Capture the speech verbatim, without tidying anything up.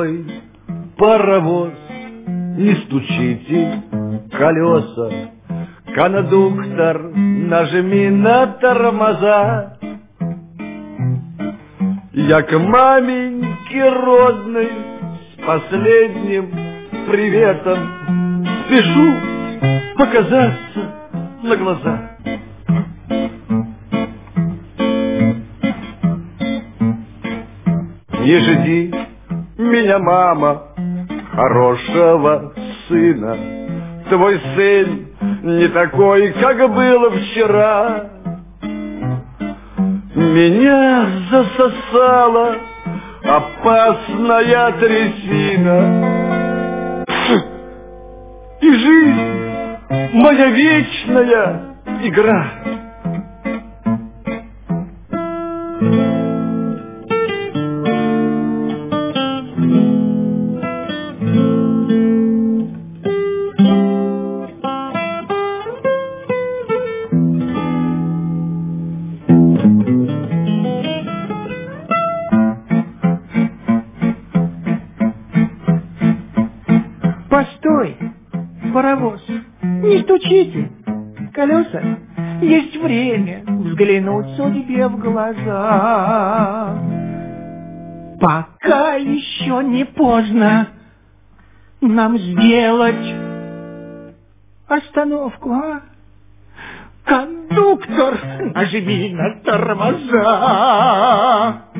постой, паровоз, не стучите колеса. Кондуктор, нажми на тормоза. Я к маменьке родной с последним приветом спешу показаться на глаза. Не жди меня, мама, хорошего сына. Твой сын не такой, как был вчера. Меня засосала опасная трясина, и жизнь моя вечная игра. Постой, паровоз, не стучите колеса. Есть время взглянуть судьбе в глаза. Пока еще не поздно нам сделать остановку, а? Кондуктор, нажми на тормоза.